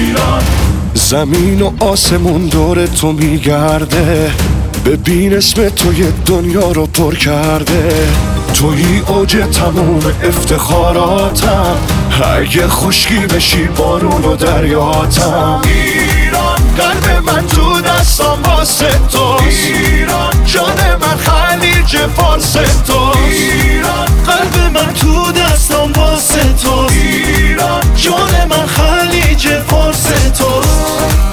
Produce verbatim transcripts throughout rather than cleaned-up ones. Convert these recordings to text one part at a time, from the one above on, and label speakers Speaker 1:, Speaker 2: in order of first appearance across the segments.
Speaker 1: ایران.
Speaker 2: زمین و آسمون دور تو میگرده، ببین اسم تو یه دنیا رو پر کرده. تویی اوج تموم افتخاراتم، اگه خشکی بشی بارون و دریاتم.
Speaker 1: ایران
Speaker 2: قلب من تو دستم واسه توست،
Speaker 1: ایران
Speaker 2: جان من خلیج فارس توست.
Speaker 1: ایران
Speaker 2: قلب من تو دستم واسه توست،
Speaker 1: ایران
Speaker 2: جان من خلیج فارس توست.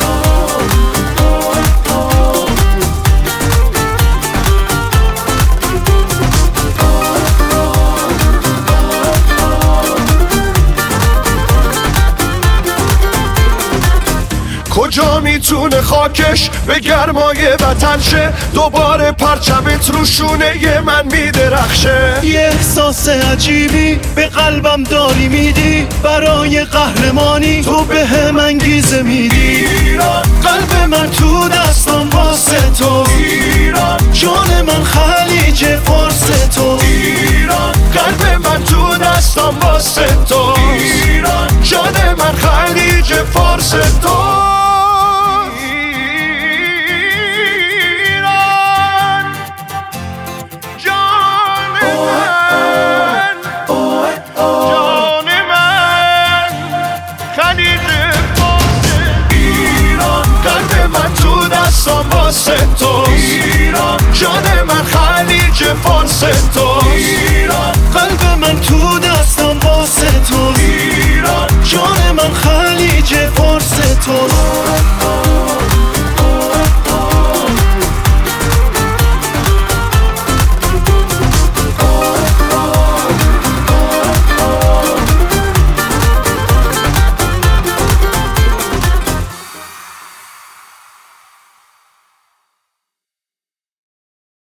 Speaker 2: کجا میتونه خاکش به گرمای وطن شه، دوباره پرچمت رو شونه من میدرخشه.
Speaker 3: یه احساس عجیبی به قلبم داری میدی، برای قهرمانی تو به هم انگیزه میدی.
Speaker 1: ایران
Speaker 2: قلب من تو دستم واسه تو،
Speaker 1: ایران
Speaker 2: جان من خلیج فارس تو.
Speaker 1: ایران
Speaker 2: قلب من تو دستم واسه تو،
Speaker 1: ایران
Speaker 2: جان من خلیج فارس تو. واسه تو
Speaker 1: ایران
Speaker 2: جان من خلیج فارس